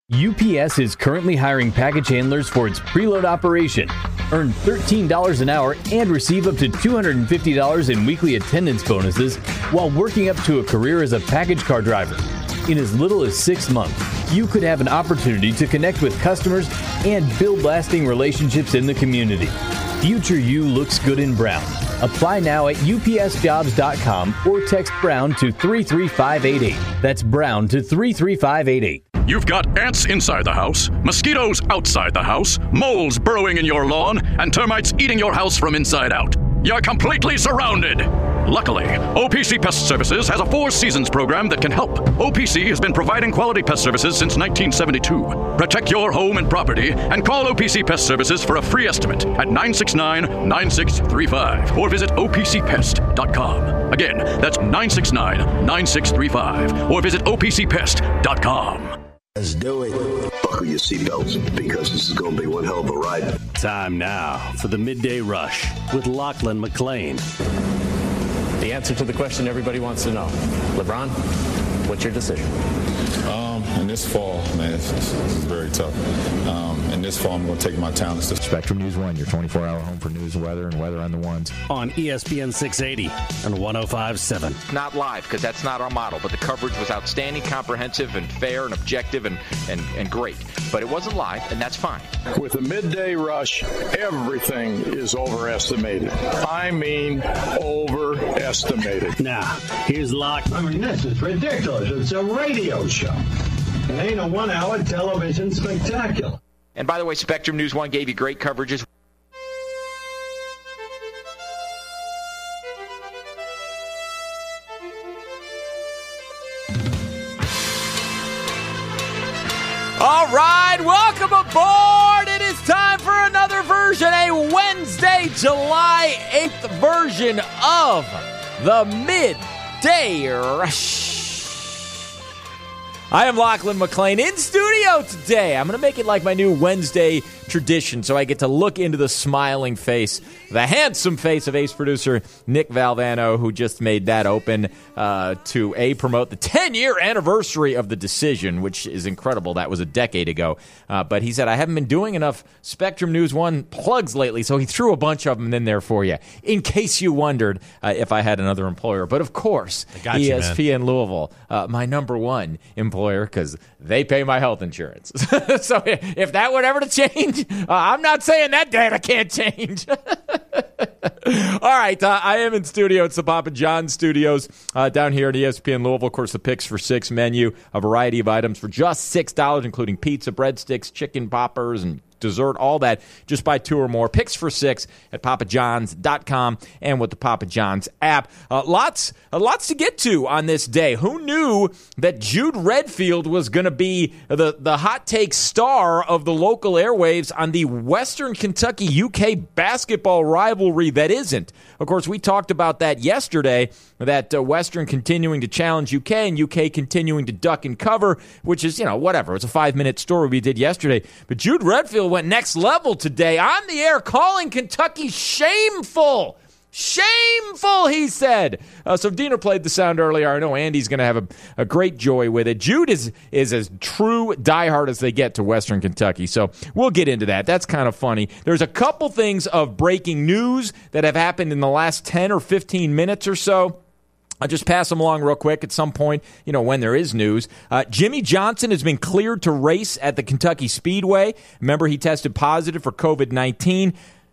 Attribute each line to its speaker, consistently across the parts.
Speaker 1: UPS is currently hiring package handlers for its preload operation. Earn $13 an hour and receive up to $250 in weekly attendance bonuses while working up to a career as a package car driver. In as little as 6 months, you could have an opportunity to connect with customers and build lasting relationships in the community. Future you looks good in brown. Apply now at upsjobs.com or text Brown to 33588. That's Brown to 33588.
Speaker 2: You've got ants inside the house, mosquitoes outside the house, moles burrowing in your lawn, and termites eating your house from inside out. You're completely surrounded. Luckily, OPC Pest Services has a 4 seasons program that can help. OPC has been providing quality pest services since 1972. Protect your home and property and call OPC Pest Services for a free estimate at 969-9635 or visit opcpest.com. Again, that's 969-9635 or visit opcpest.com.
Speaker 3: Let's do it. Buckle your seatbelts because this is going to be one hell of a ride.
Speaker 4: Time now for the Midday Rush with Lachlan McLean.
Speaker 5: The answer to the question everybody wants to know. LeBron, what's your decision?
Speaker 6: In this fall, man, this is very tough. In this fall, I'm going to take my talents to
Speaker 7: Spectrum News 1, your 24-hour home for news, weather, and weather on the ones.
Speaker 4: On ESPN 680 and 105.7.
Speaker 8: Not live, because that's not our model, but the coverage was outstanding, comprehensive, and fair, and objective, and great. But it wasn't live, and that's fine.
Speaker 9: With the Midday Rush, everything is overestimated. I mean, overestimated.
Speaker 4: Now, here's Locke.
Speaker 10: I mean, this is ridiculous. It's a radio show. It ain't a 1-hour television spectacular.
Speaker 8: And by the way, Spectrum News 1 gave you great coverages.
Speaker 11: All right, welcome aboard. It is time for another version, a Wednesday, July 8th version of the Midday Rush. I am Lachlan McLean in studio today. I'm going to make it like my new Wednesday tradition so I get to look into the smiling face, the handsome face of ace producer Nick Valvano, who just made that open to promote the 10-year anniversary of The Decision, which is incredible. That was a decade ago. But he said, I haven't been doing enough Spectrum News 1 plugs lately, so he threw a bunch of them in there for you, in case you wondered if I had another employer. But of course, ESPN Louisville, my number one employer, because they pay my health insurance. So if that were ever to change, I'm not saying that data can't change. All right, I am in studio. It's the Papa John Studios down here at ESPN Louisville. Of course, the Picks for Six menu, a variety of items for just $6, including pizza, breadsticks, chicken poppers, and dessert, all that. Just buy 2 or more. Picks for Six at papajohns.com and with the Papa John's app. Lots to get to on this day. Who knew that Jude Redfield was going to be the hot take star of the local airwaves on the Western Kentucky UK basketball rivalry that isn't? Of course, we talked about that yesterday, that Western continuing to challenge UK and UK continuing to duck and cover, which is, whatever. It's a 5-minute story we did yesterday. But Jude Redfield went next level today on the air, calling Kentucky shameful. Shameful, he said. So Diener played the sound earlier. I know Andy's going to have a great joy with it. Jude is as true diehard as they get to Western Kentucky. So we'll get into that. That's kind of funny. There's a couple things of breaking news that have happened in the last 10 or 15 minutes or so. I'll just pass them along real quick at some point, when there is news. Jimmy Johnson has been cleared to race at the Kentucky Speedway. Remember, he tested positive for COVID-19,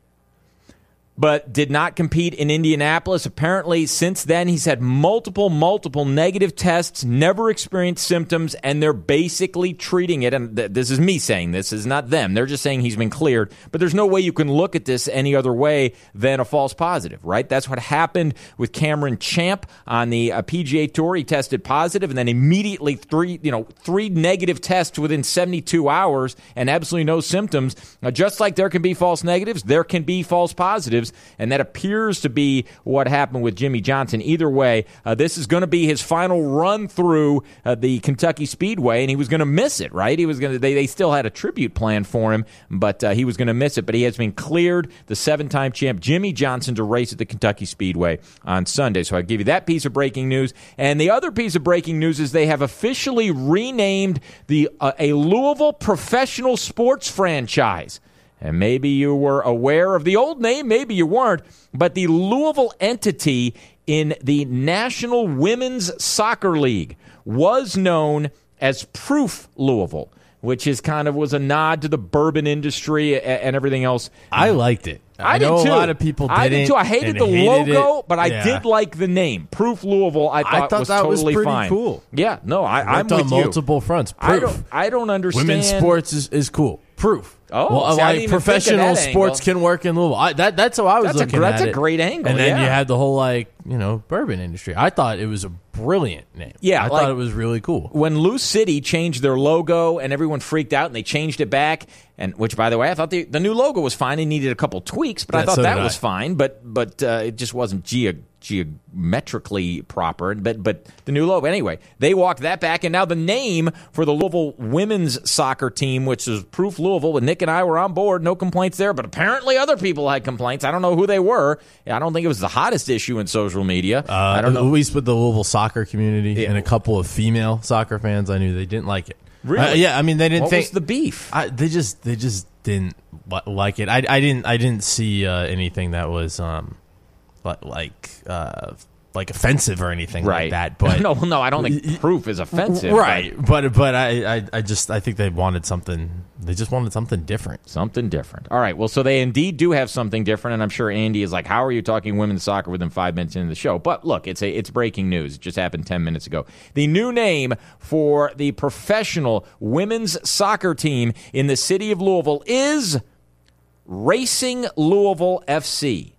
Speaker 11: but did not compete in Indianapolis. Apparently, since then, he's had multiple negative tests, never experienced symptoms, and they're basically treating it. And this is me saying this is not them. They're just saying he's been cleared. But there's no way you can look at this any other way than a false positive, right? That's what happened with Cameron Champ on the PGA Tour. He tested positive, and then immediately three negative tests within 72 hours and absolutely no symptoms. Now, just like there can be false negatives, there can be false positives. positives, and that appears to be what happened with Jimmy Johnson. Either way, this is going to be his final run through the Kentucky Speedway, and he was going to miss it, right? He was going to. They still had a tribute plan for him, but he was going to miss it. But he has been cleared, the 7-time champ Jimmy Johnson, to race at the Kentucky Speedway on Sunday. So I give you that piece of breaking news. And the other piece of breaking news is they have officially renamed a Louisville professional sports franchise. And maybe you were aware of the old name, maybe you weren't, but the Louisville entity in the National Women's Soccer League was known as Proof Louisville, which is was a nod to the bourbon industry and everything else.
Speaker 12: I liked it.
Speaker 11: I
Speaker 12: know
Speaker 11: did too.
Speaker 12: A lot of people didn't.
Speaker 11: I did too. I hated the logo, but I did like the name. Proof Louisville, I thought was
Speaker 12: that
Speaker 11: totally
Speaker 12: was pretty
Speaker 11: fine.
Speaker 12: cool.
Speaker 11: Yeah, no, I'm with
Speaker 12: on multiple fronts. Proof.
Speaker 11: I don't understand.
Speaker 12: Women's sports is cool. Proof.
Speaker 11: Oh,
Speaker 12: well,
Speaker 11: see, I didn't even
Speaker 12: professional
Speaker 11: think of that
Speaker 12: sports
Speaker 11: angle.
Speaker 12: can work in Louisville. That's how I was looking at it.
Speaker 11: That's a great angle.
Speaker 12: And then you had the whole bourbon industry. I thought it was a brilliant name.
Speaker 11: Yeah,
Speaker 12: I thought it was really cool.
Speaker 11: When Lou City changed their logo and everyone freaked out and they changed it back, and which, by the way, I thought the new logo was fine. It needed a couple tweaks, but I thought that was fine. But it just wasn't geometrically proper. But the new logo, anyway, they walked that back, and now the name for the Louisville women's soccer team, which is Proof Louisville, and Nick and I were on board, no complaints there. But apparently other people had complaints. I don't know who they were. I don't think it was the hottest issue in social media. I don't know.
Speaker 12: At least with the Louisville soccer community and a couple of female soccer fans, I knew they didn't like it.
Speaker 11: Really?
Speaker 12: Yeah, I mean, they didn't
Speaker 11: what
Speaker 12: think.
Speaker 11: Was the beef?
Speaker 12: They just didn't like it. I didn't see anything that was like offensive or anything like that. But
Speaker 11: no, I don't think Proof is offensive.
Speaker 12: Right. But I think they wanted something. They just wanted something different.
Speaker 11: Something different. All right. Well, so they indeed do have something different, and I'm sure Andy is like, "How are you talking women's soccer within 5 minutes into the show?" But look, it's breaking news. It just happened 10 minutes ago. The new name for the professional women's soccer team in the city of Louisville is Racing Louisville FC.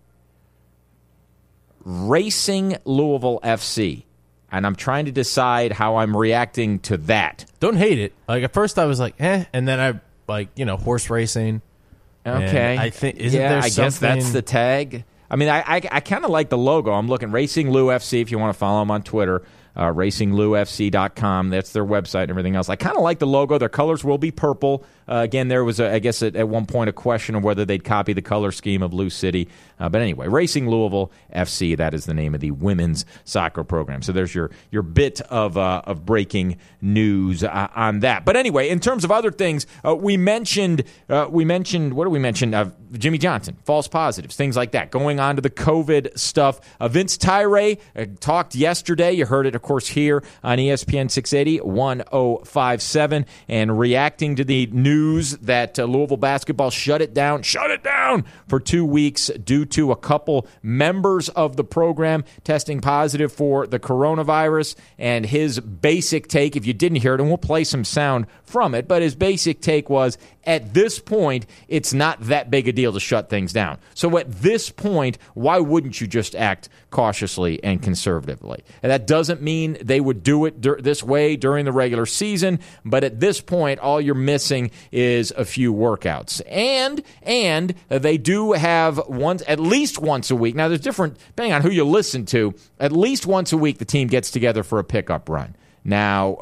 Speaker 11: Racing Louisville FC. And I'm trying to decide how I'm reacting to that.
Speaker 12: Don't hate it. Like at first I was like, and then I horse racing.
Speaker 11: Okay.
Speaker 12: I think there
Speaker 11: I guess that's the tag. I mean, I kind of like the logo. I'm looking Racing Lou FC if you want to follow them on Twitter. RacingLouFC.com. That's their website and everything else. I kind of like the logo. Their colors will be purple. Again, there was, I guess, at one point a question of whether they'd copy the color scheme of Lou City. But anyway, Racing Louisville FC, that is the name of the women's soccer program. So there's your bit of breaking news on that. But anyway, in terms of other things, we mentioned, what did we mention? Jimmy Johnson, false positives, things like that. Going on to the COVID stuff. Vince Tyra talked yesterday. You heard it, of course, here on ESPN 680, 1057, and reacting to the news that Louisville basketball shut it down for 2 weeks due to a couple members of the program testing positive for the coronavirus. And his basic take, if you didn't hear it, and we'll play some sound from it, but his basic take was, at this point, it's not that big a deal to shut things down. So at this point, why wouldn't you just act cautiously and conservatively? And that doesn't mean they would do it this way during the regular season, but at this point, all you're missing is a few workouts. And they do have at least once a week. Now, there's different, depending on who you listen to, at least once a week the team gets together for a pickup run. Now,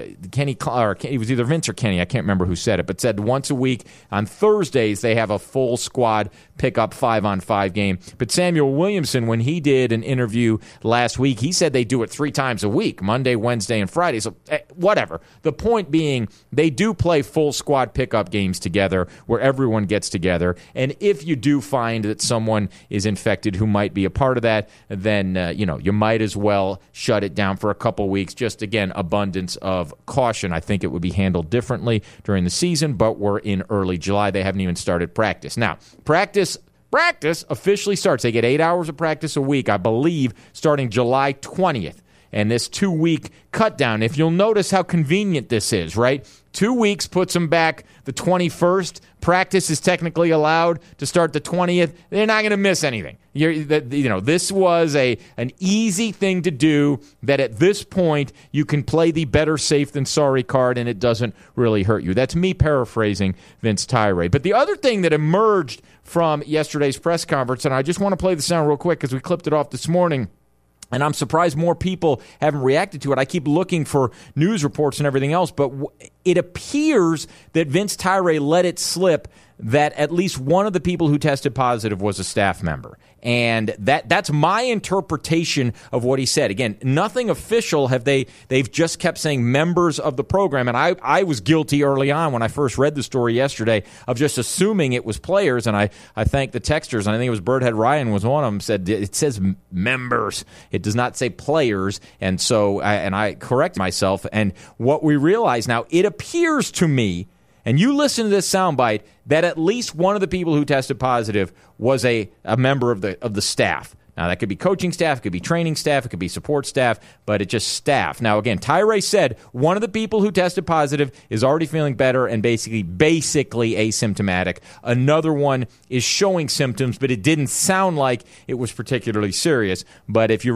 Speaker 11: it was either Vince or Kenny, I can't remember who said it, but said once a week on Thursdays they have a full squad pickup 5-on-5 game. But Samuel Williamson, when he did an interview last week, he said they do it 3 times a week, Monday, Wednesday, and Friday. So whatever. The point being, they do play full squad pickup games together where everyone gets together. And if you do find that someone is infected who might be a part of that, then you might as well shut it down for a couple weeks. Just again, abundance of caution. I think it would be handled differently during the season, but we're in early July. They haven't even started practice. Now, practice officially starts. They get 8 hours of practice a week, I believe, starting July 20th. and this 2-week cut down. If you'll notice how convenient this is, right? 2 weeks puts them back the 21st. Practice is technically allowed to start the 20th. They're not going to miss anything. This was an easy thing to do that at this point you can play the better safe than sorry card and it doesn't really hurt you. That's me paraphrasing Vince Tyra. But the other thing that emerged from yesterday's press conference, and I just want to play the sound real quick because we clipped it off this morning, and I'm surprised more people haven't reacted to it. I keep looking for news reports and everything else, but it appears that Vince Tyra let it slip that at least one of the people who tested positive was a staff member. And that's my interpretation of what he said. Again, nothing official. They've just kept saying members of the program. And I was guilty early on when I first read the story yesterday of just assuming it was players. And I thank the texters. And I think it was Birdhead Ryan was one of them, said it says members. It does not say players. And so I correct myself. And what we realize now, it appears to me, and you listen to this soundbite, that at least one of the people who tested positive was a member of the staff. Now, that could be coaching staff, it could be training staff, it could be support staff, but it's just staff. Now, again, Tyra said one of the people who tested positive is already feeling better and basically asymptomatic. Another one is showing symptoms, but it didn't sound like it was particularly serious. But if you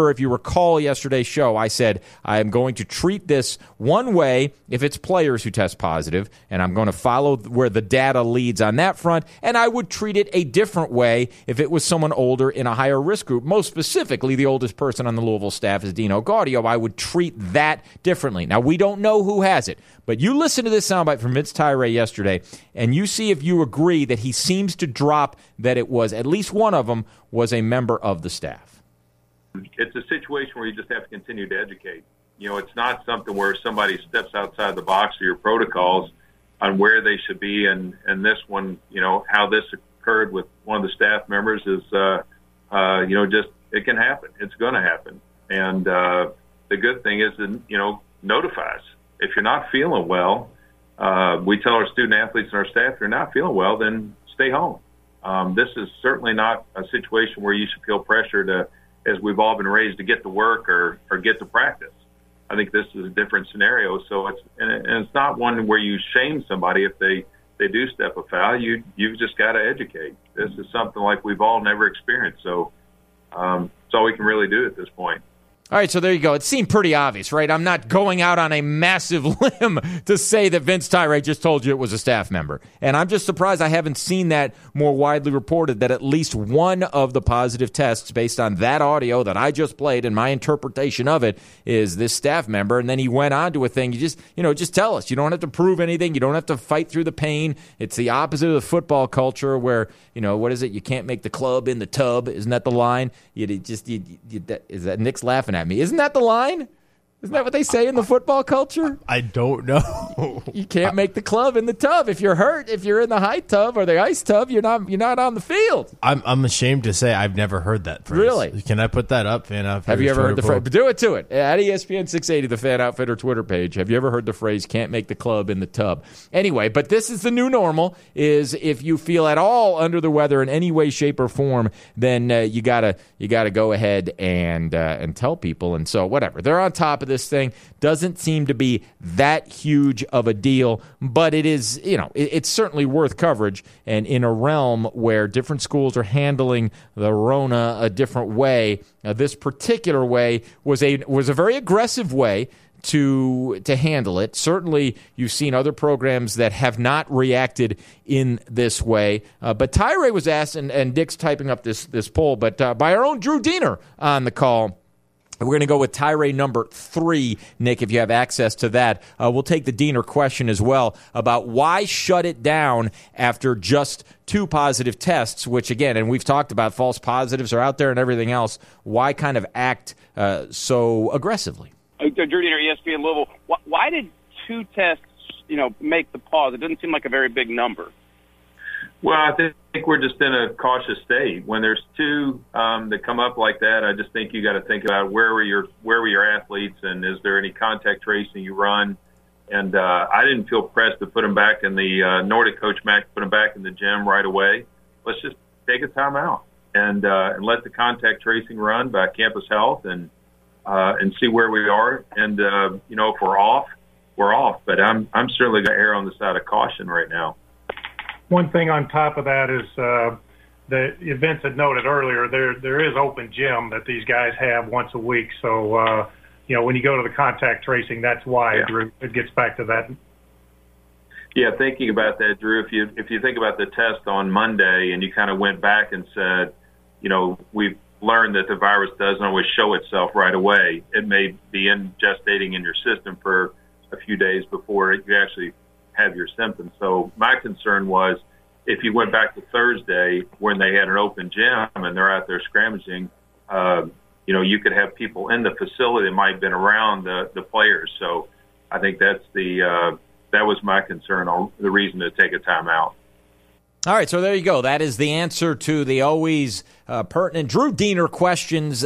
Speaker 11: recall yesterday's show, I said I am going to treat this one way if it's players who test positive, and I'm going to follow where the data leads on that front, and I would treat it a different way if it was someone older in a higher risk group. Most specifically, the oldest person on the Louisville staff is Dino Gaudio. I would treat that differently. Now, we don't know who has it, but you listen to this soundbite from Vince Tyra yesterday, and you see if you agree that he seems to drop that it was, at least one of them, was a member of the staff.
Speaker 13: It's a situation where you just have to continue to educate. It's not something where somebody steps outside the box of your protocols on where they should be, and this one, how this occurred with one of the staff members is it can happen. It's going to happen. And the good thing is, notify us. If you're not feeling well, we tell our student athletes and our staff, if you're not feeling well, then stay home. This is certainly not a situation where you should feel pressure to, as we've all been raised, to get to work or get to practice. I think this is a different scenario. So it's not one where you shame somebody if they do step afoul. You've just got to educate. This is something like we've all never experienced. So it's all we can really do at this point.
Speaker 11: All right, so there you go. It seemed pretty obvious, right? I'm not going out on a massive limb to say that Vince Tyra just told you it was a staff member. And I'm just surprised I haven't seen that more widely reported, that at least one of the positive tests based on that audio that I just played and my interpretation of it is this staff member. And then he went on to a thing. You just tell us. You don't have to prove anything. You don't have to fight through the pain. It's the opposite of the football culture where, what is it? You can't make the club in the tub. Isn't that the line? Is that Nick's laughing at me? Isn't that the line? Isn't that what they say in the football culture?
Speaker 12: I don't know.
Speaker 11: You can't make the club in the tub. If you're hurt, if you're in the high tub or the ice tub, you're not on the field.
Speaker 12: I'm ashamed to say I've never heard that phrase.
Speaker 11: Really?
Speaker 12: Can I put that up, Fan Outfitter?
Speaker 11: Have you ever heard the phrase? Do it to it. At ESPN 680, the Fan Outfitter Twitter page. Have you ever heard the phrase, can't make the club in the tub? Anyway, but this is the new normal, is if you feel at all under the weather in any way, shape, or form, then you gotta go ahead and tell people. And so whatever. They're on top of this thing. Doesn't seem to be that huge of a deal, but it is, it's certainly worth coverage. And in a realm where different schools are handling the Rona a different way, this particular way was a very aggressive way to handle it. Certainly, you've seen other programs that have not reacted in this way. But Tyra was asked, and Dick's typing up this poll, but by our own Drew Diener on the call. We're going to go with tirade number 3, Nick, if you have access to that. We'll take the Diener question as well about why shut it down after just 2 positive tests, which, again, and we've talked about false positives are out there and everything else. Why kind of act so aggressively?
Speaker 14: Drew Diener, ESPN Louisville. Why did 2 tests, make the pause? It doesn't seem like a very big number.
Speaker 13: Well, I think we're just in a cautious state. When there's 2 that come up like that, I just think you got to think about where were your athletes, and is there any contact tracing you run? And I didn't feel pressed to put them back in the Nordic coach Mac put them back in the gym right away. Let's just take a timeout and let the contact tracing run by Campus Health, and and see where we are. And if we're off, we're off. But I'm certainly going to err on the side of caution right now.
Speaker 15: One thing on top of that is the events had noted earlier, there is open gym that these guys have once a week. So, when you go to the contact tracing, that's why, Drew. It gets back to that.
Speaker 13: Yeah, thinking about that, Drew, if you think about the test on Monday and you kind of went back and said, we've learned that the virus doesn't always show itself right away. It may be gestating in your system for a few days before you actually have your symptoms. So my concern was if you went back to Thursday when they had an open gym and they're out there scramaging, you could have people in the facility that might have been around the players. So I think that's that was my concern on the reason to take a timeout.
Speaker 11: All right, so there you go. That is the answer to the always pertinent Drew Diener questions.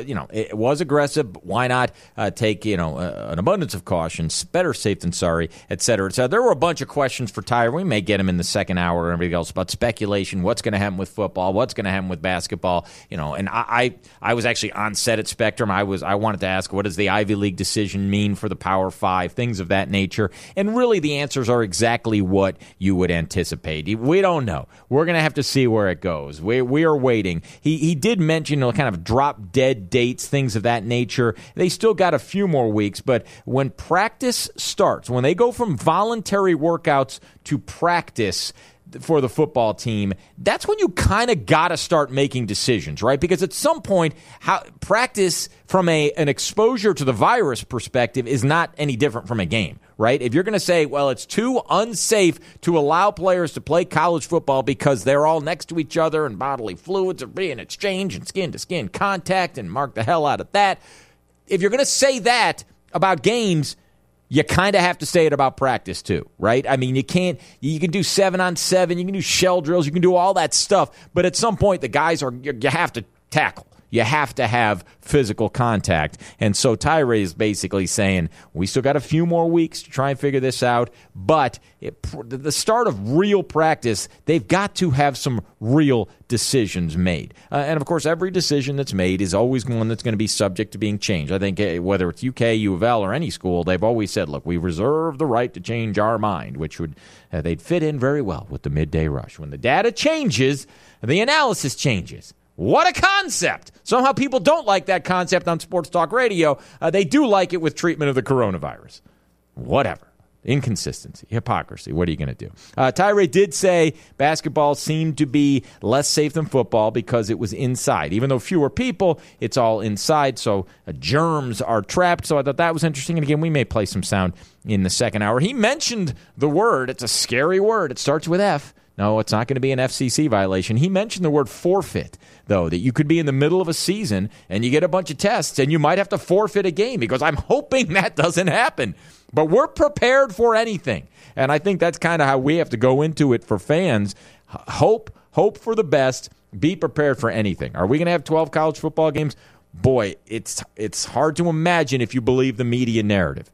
Speaker 11: It was aggressive. Why not take an abundance of caution? Better safe than sorry, et cetera. So there were a bunch of questions for Tyre. We may get him in the second hour and everything else about speculation. What's going to happen with football? What's going to happen with basketball? And I was actually on set at Spectrum. I wanted to ask, what does the Ivy League decision mean for the Power Five? Things of that nature. And really, the answers are exactly what you would anticipate. We don't know. We're going to have to see where it goes. We are waiting. He did mention kind of drop dead dates, things of that nature. They still got a few more weeks, but when practice starts, when they go from voluntary workouts to practice for the football team, that's when you kind of got to start making decisions, right? Because at some point, practice from an exposure to the virus perspective is not any different from a game, right? If you're going to say, well, it's too unsafe to allow players to play college football because they're all next to each other and bodily fluids are being exchanged and skin-to-skin contact, and mark the hell out of that. If you're going to say that about games, you kind of have to say it about practice too, right? I mean, you can do 7-on-7, you can do shell drills, you can do all that stuff, but at some point the guys you have to tackle. You have to have physical contact. And so Tyre is basically saying, we still got a few more weeks to try and figure this out, but the start of real practice, they've got to have some real decisions made. And, of course, every decision that's made is always one that's going to be subject to being changed. I think whether it's UK, U of L, or any school, they've always said, look, we reserve the right to change our mind, which would they'd fit in very well with the midday rush. When the data changes, the analysis changes. What a concept! Somehow people don't like that concept on Sports Talk Radio. They do like it with treatment of the coronavirus. Whatever. Inconsistency, hypocrisy. What are you going to do? Tyre did say basketball seemed to be less safe than football because it was inside. Even though fewer people, it's all inside, so germs are trapped. So I thought that was interesting. And again, we may play some sound in the second hour. He mentioned the word. It's a scary word. It starts with F. No, it's not going to be an FCC violation. He mentioned the word forfeit, though, that you could be in the middle of a season and you get a bunch of tests and you might have to forfeit a game. He goes, I'm hoping that doesn't happen. But we're prepared for anything. And I think that's kind of how we have to go into it for fans. Hope for the best, be prepared for anything. Are we going to have 12 college football games? Boy, it's hard to imagine if you believe the media narrative.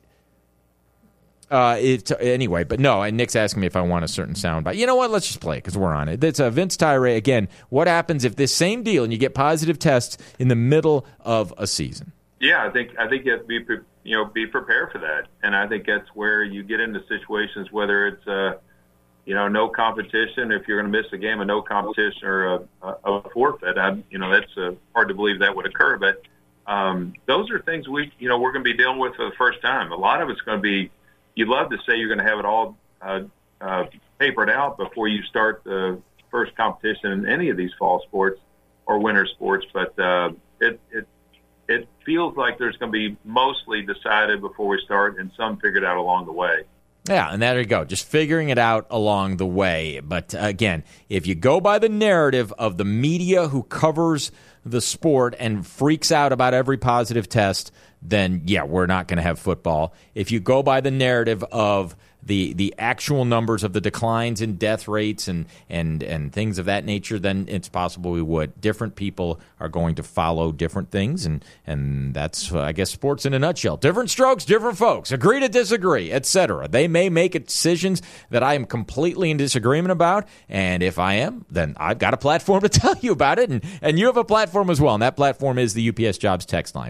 Speaker 11: Anyway, but no, and Nick's asking me if I want a certain soundbite. You know what? Let's just play it because we're on it. It's Vince Tyre. Again, what happens if this same deal and you get positive tests in the middle of a season?
Speaker 13: Yeah, I think you have to be prepared for that, and I think that's where you get into situations whether it's no competition. If you're going to miss a game, a no competition or a forfeit, that's hard to believe that would occur. But those are things we're going to be dealing with for the first time. A lot of it's going to be. You'd love to say you're going to have it all papered out before you start the first competition in any of these fall sports or winter sports, but it feels like there's going to be mostly decided before we start and some figured out along the way.
Speaker 11: Yeah, and there you go, just figuring it out along the way. But again, if you go by the narrative of the media who covers the sport and freaks out about every positive test, then, yeah, we're not going to have football. If you go by the narrative of the actual numbers of the declines in death rates and things of that nature, then it's possible we would. Different people are going to follow different things, and that's, I guess, sports in a nutshell. Different strokes, different folks. Agree to disagree, etc. They may make decisions that I am completely in disagreement about, and if I am, then I've got a platform to tell you about it, and you have a platform as well, and that platform is the UPS Jobs text line,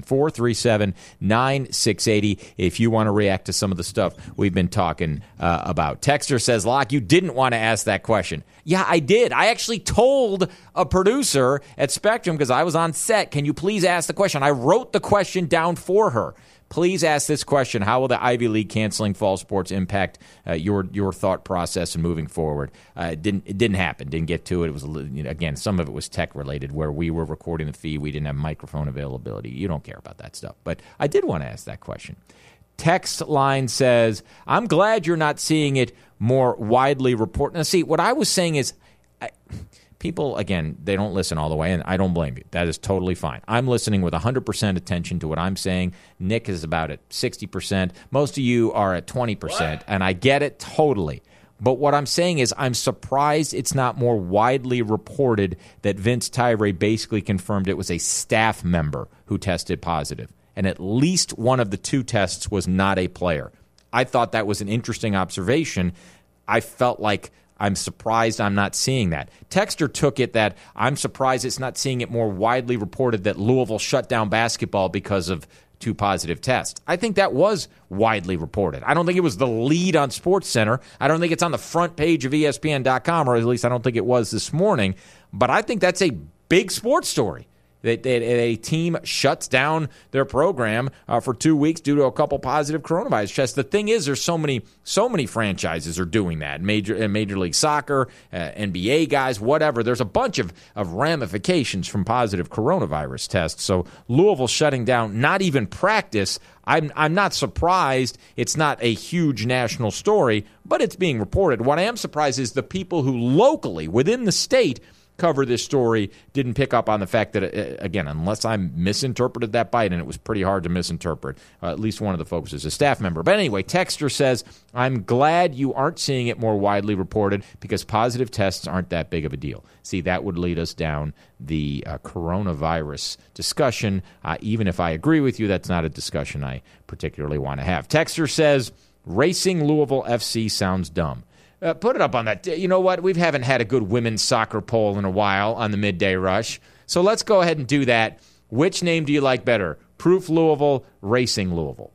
Speaker 11: 437-9680, if you want to react to some of the stuff we've been talking about. Texter says, Locke, you didn't want to ask that question. Yeah, I did. I actually told a producer at Spectrum, because I was on set, can you please ask the question? I wrote the question down for her. Please ask this question. How will the Ivy League canceling fall sports impact your thought process and moving forward? It didn't happen. Didn't get to it. It was, again, some of it was tech related, where we were recording the feed. We didn't have microphone availability. You don't care about that stuff. But I did want to ask that question. Text line says, I'm glad you're not seeing it more widely reported. Now, see, what I was saying is, people, again, they don't listen all the way, and I don't blame you. That is totally fine. I'm listening with 100% attention to what I'm saying. Nick is about at 60%. Most of you are at 20%, and I get it totally. But what I'm saying is I'm surprised it's not more widely reported that Vince Tyree basically confirmed it was a staff member who tested positive, and at least one of the two tests was not a player. I thought that was an interesting observation. I felt like I'm surprised I'm not seeing that. Texter took it that I'm surprised it's not seeing it more widely reported that Louisville shut down basketball because of two positive tests. I think that was widely reported. I don't think it was the lead on SportsCenter. I don't think it's on the front page of ESPN.com, or at least I don't think it was this morning. But I think that's a big sports story. That a team shuts down their program for 2 weeks due to a couple positive coronavirus tests. The thing is, there's so many franchises are doing that. Major League Soccer, NBA guys, whatever. There's a bunch of ramifications from positive coronavirus tests. So Louisville shutting down, not even practice. I'm not surprised. It's not a huge national story, but it's being reported. What I am surprised is the people who locally within the state cover this story didn't pick up on the fact that, again, unless I misinterpreted that bite, and it was pretty hard to misinterpret, at least one of the folks is a staff member. But anyway, Texter says, I'm glad you aren't seeing it more widely reported because positive tests aren't that big of a deal. See, that would lead us down the coronavirus discussion. Even if I agree with you, that's not a discussion I particularly want to have. Texter says, racing Louisville FC sounds dumb. Put it up on that. You know what? We haven't had a good women's soccer poll in a while on the Midday Rush. So let's go ahead and do that. Which name do you like better? Proof Louisville, Racing Louisville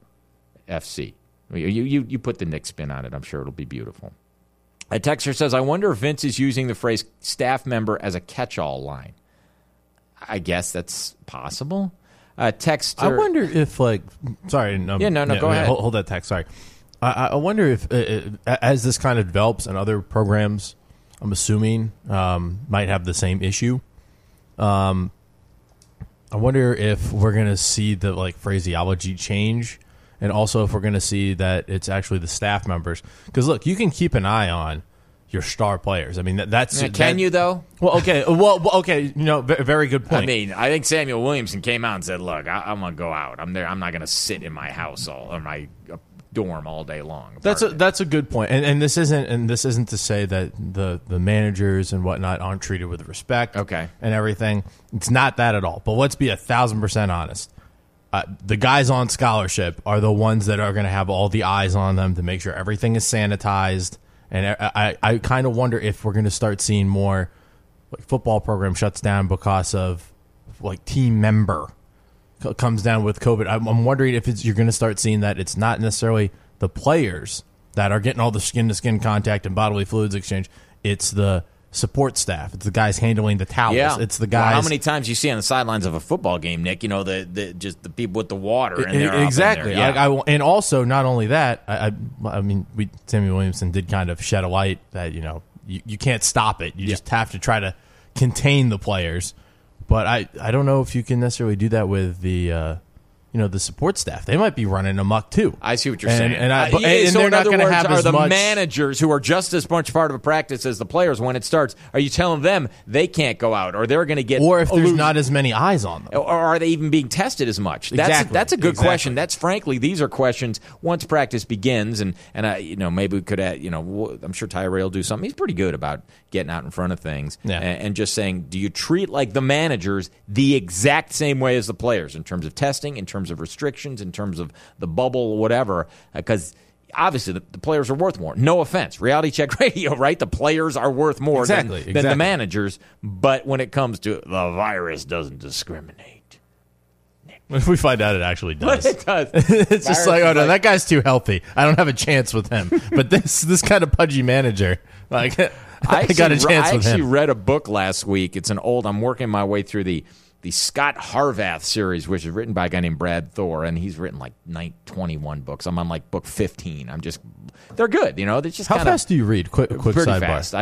Speaker 11: FC. You put the Nick spin on it. I'm sure it'll be beautiful. A texter says, I wonder if Vince is using the phrase staff member as a catch-all line. I guess that's possible. Texter.
Speaker 12: I wonder if, like, sorry.
Speaker 11: Go ahead.
Speaker 12: Hold that text. Sorry. I wonder if, as this kind of develops and other programs, I'm assuming, might have the same issue. I wonder if we're going to see the phraseology change, and also if we're going to see that it's actually the staff members. Because look, you can keep an eye on your star players. I mean, that's
Speaker 11: can you though?
Speaker 12: Well, okay. Okay. Very good point.
Speaker 11: I mean, I think Samuel Williamson came out and said, "Look, I'm going to go out. I'm there. I'm not going to sit in my house or my dorm all day long."
Speaker 12: That's a good point. And this isn't to say that the managers and whatnot aren't treated with respect.
Speaker 11: Okay.
Speaker 12: And everything. It's not that at all. But let's be 1,000% honest. The guys on scholarship are the ones that are going to have all the eyes on them to make sure everything is sanitized. And I kind of wonder if we're going to start seeing more football program shuts down because of team member comes down with COVID. I'm wondering if you're going to start seeing that it's not necessarily the players that are getting all the skin-to-skin contact and bodily fluids exchange. It's the support staff. It's the guys handling the towels.
Speaker 11: Yeah.
Speaker 12: It's the guys.
Speaker 11: Well, how many times you see on the sidelines of a football game, Nick? Just the people with the water.
Speaker 12: Exactly.
Speaker 11: Yeah.
Speaker 12: And also, not only that, I mean, Samuel Williamson did kind of shed a light that you can't stop it. You just have to try to contain the players. But I don't know if you can necessarily do that with the the support staff. They might be running amok too.
Speaker 11: I see what you're saying.
Speaker 12: And
Speaker 11: so
Speaker 12: they're
Speaker 11: in
Speaker 12: not
Speaker 11: other
Speaker 12: going to
Speaker 11: words,
Speaker 12: have
Speaker 11: are
Speaker 12: as
Speaker 11: the
Speaker 12: much
Speaker 11: managers who are just as much part of a practice as the players when it starts, are you telling them they can't go out or they're going to get...
Speaker 12: Or if there's not as many eyes on them.
Speaker 11: Or are they even being tested as much? That's a good question. That's frankly, these are questions once practice begins, and maybe we could add, I'm sure Tyree will do something. He's pretty good about getting out in front of things and just saying, do you treat like the managers the exact same way as the players in terms of testing, in terms of restrictions, in terms of the bubble, whatever, because obviously the players are worth more. No offense. Reality Check Radio, right? The players are worth more than the managers, but when it comes to the virus doesn't discriminate.
Speaker 12: If we find out it actually does.
Speaker 11: It does.
Speaker 12: It's just like, oh no, that guy's too healthy. I don't have a chance with him. But this kind of pudgy manager, like I got a chance with him.
Speaker 11: I actually read a book last week. It's an old, I'm working my way through the Scott Harvath series, which is written by a guy named Brad Thor, and he's written like 21 books. I'm on like book 15. They're good, They're just
Speaker 12: how fast do you read? Quick
Speaker 11: pretty
Speaker 12: sidebar.
Speaker 11: Fast.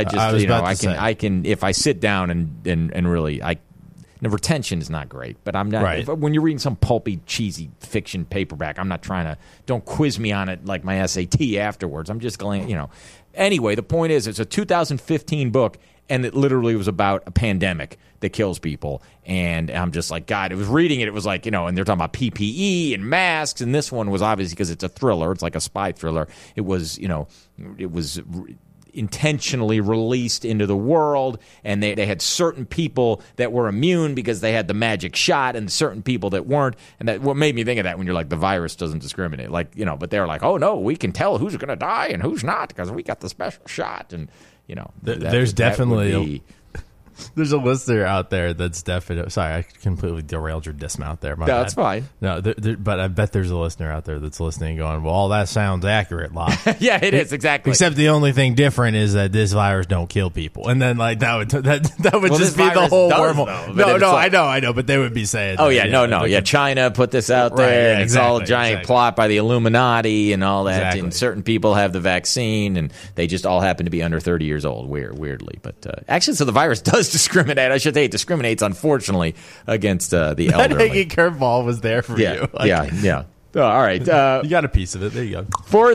Speaker 11: I can if I sit down and really the retention is not great, but I'm not.
Speaker 12: Right.
Speaker 11: When you're reading some pulpy, cheesy fiction paperback, I'm not trying to. Don't quiz me on it like my SAT afterwards. I'm just going, Anyway, the point is, it's a 2015 book, and it literally was about a pandemic that kills people. And I'm just like, God, it was reading it. It was like, and they're talking about PPE and masks. And this one was obviously because it's a thriller. It's like a spy thriller. It was, it was intentionally released into the world, and they had certain people that were immune because they had the magic shot, and certain people that weren't. And that what made me think of that when you're like, the virus doesn't discriminate, but they're like, oh no, we can tell who's going to die and who's not because we got the special shot. And
Speaker 12: there's definitely there's a listener out there that's definitely. Sorry, I completely derailed your dismount there.
Speaker 11: That's fine.
Speaker 12: No, but I bet there's a listener out there that's listening, going, "Well, that sounds accurate, Locke."
Speaker 11: Yeah, it is exactly.
Speaker 12: Except the only thing different is that this virus don't kill people, and then like that would just be the whole wormhole. No, I know, but they would be saying,
Speaker 11: "Oh yeah, no, China put this out there, and it's all a giant plot by the Illuminati and all that,
Speaker 12: Exactly.
Speaker 11: and certain people have the vaccine, and they just all happen to be under 30 years old, weirdly. But actually, so the virus does discriminate. I should say it discriminates, unfortunately, against the elderly.
Speaker 12: That hanging curveball was there for you.
Speaker 11: Yeah. Oh, all right.
Speaker 12: You got a piece of it. There you go.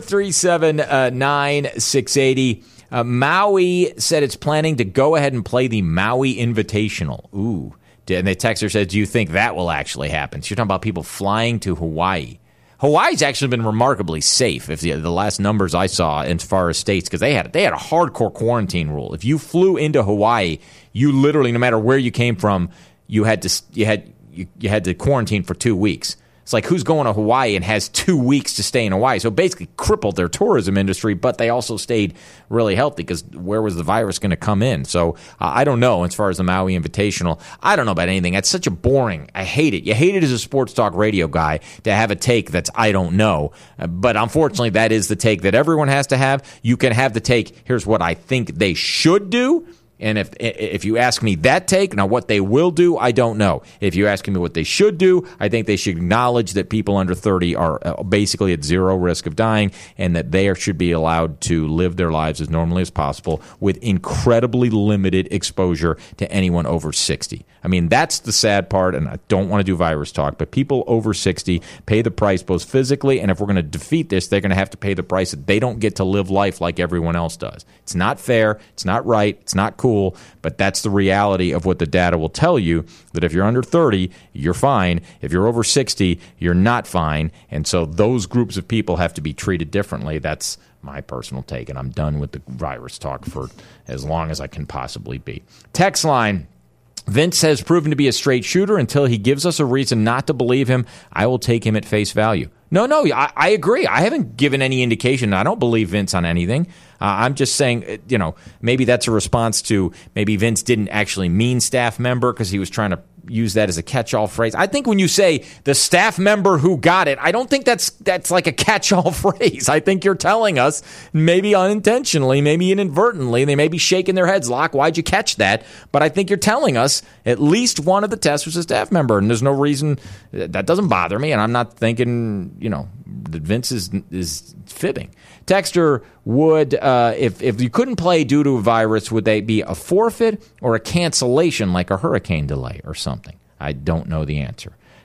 Speaker 11: 437-9680. Maui said it's planning to go ahead and play the Maui Invitational. Ooh. And the texter says, do you think that will actually happen? So you're talking about people flying to Hawaii. Hawaii's actually been remarkably safe, if the last numbers I saw as far as states, because they had a hardcore quarantine rule. If you flew into Hawaii, you literally, no matter where you came from, you had to quarantine for 2 weeks. It's like, who's going to Hawaii and has 2 weeks to stay in Hawaii? So basically crippled their tourism industry, but they also stayed really healthy because where was the virus going to come in? So I don't know as far as the Maui Invitational. I don't know about anything. That's such a boring. I hate it. You hate it as a sports talk radio guy to have a take that's I don't know. But unfortunately, that is the take that everyone has to have. You can have the take, here's what I think they should do. And if you ask me that take, now what they will do, I don't know. If you're asking me what they should do, I think they should acknowledge that people under 30 are basically at zero risk of dying and that they should be allowed to live their lives as normally as possible with incredibly limited exposure to anyone over 60. I mean, that's the sad part, and I don't want to do virus talk, but people over 60 pay the price both physically, and if we're going to defeat this, they're going to have to pay the price that they don't get to live life like everyone else does. It's not fair. It's not right. It's not cool, but that's the reality of what the data will tell you, that if you're under 30, you're fine. If you're over 60, you're not fine, and so those groups of people have to be treated differently. That's my personal take, and I'm done with the virus talk for as long as I can possibly be. Text line. Vince has proven to be a straight shooter. Until he gives us a reason not to believe him, I will take him at face value. No, I agree. I haven't given any indication. I don't believe Vince on anything. I'm just saying, maybe that's a response to maybe Vince didn't actually mean staff member because he was trying to use that as a catch-all phrase. I think when you say the staff member who got it, I don't think that's like a catch-all phrase. I think you're telling us, maybe unintentionally, maybe inadvertently, they may be shaking their heads, Locke, why'd you catch that? But I think you're telling us at least one of the tests was a staff member, and there's no reason that doesn't bother me, and I'm not thinking, that Vince is fibbing. Texter, would if you couldn't play due to a virus, would they be a forfeit or a cancellation like a hurricane delay or something? I don't know the answer.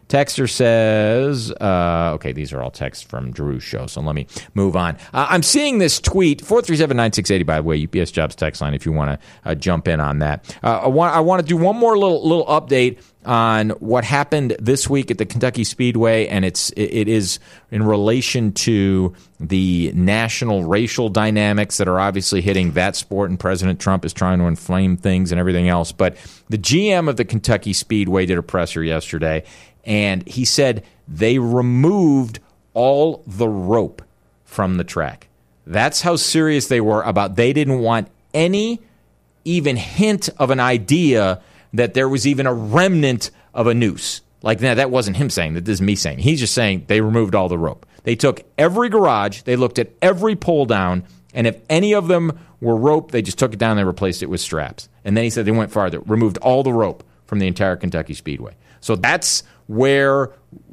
Speaker 11: Texter says, okay, these are all texts from Drew's show, so let me move on. I'm seeing this tweet, 437-9680, by the way, UPS Jobs text line if you want to jump in on that. I want to do one more little update on what happened this week at the Kentucky Speedway, and it is in relation to the national racial dynamics that are obviously hitting that sport, and President Trump is trying to inflame things and everything else. But the GM of the Kentucky Speedway did a presser yesterday, and he said they removed all the rope from the track. That's how serious they were about they didn't want any even hint of an idea that there was even a remnant of a noose. Like, that wasn't him saying that. This is me saying. He's just saying they removed all the rope. They took every garage. They looked at every pull down. And if any of them were rope, they just took it down and they replaced it with straps. And then he said they went farther, removed all the rope from the entire Kentucky Speedway. So that's where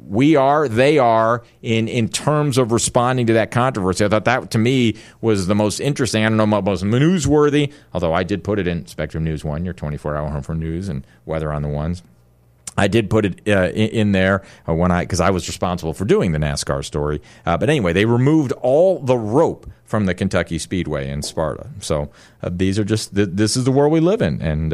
Speaker 11: they are in terms of responding to that controversy. I thought that, to me, was the most interesting. I don't know about most newsworthy, although I did put it in Spectrum News 1, your 24-hour home for news and weather on the ones. I did put it in there because I was responsible for doing the NASCAR story. But anyway, they removed all the rope from the Kentucky Speedway in Sparta. So these are just this is the world we live in, and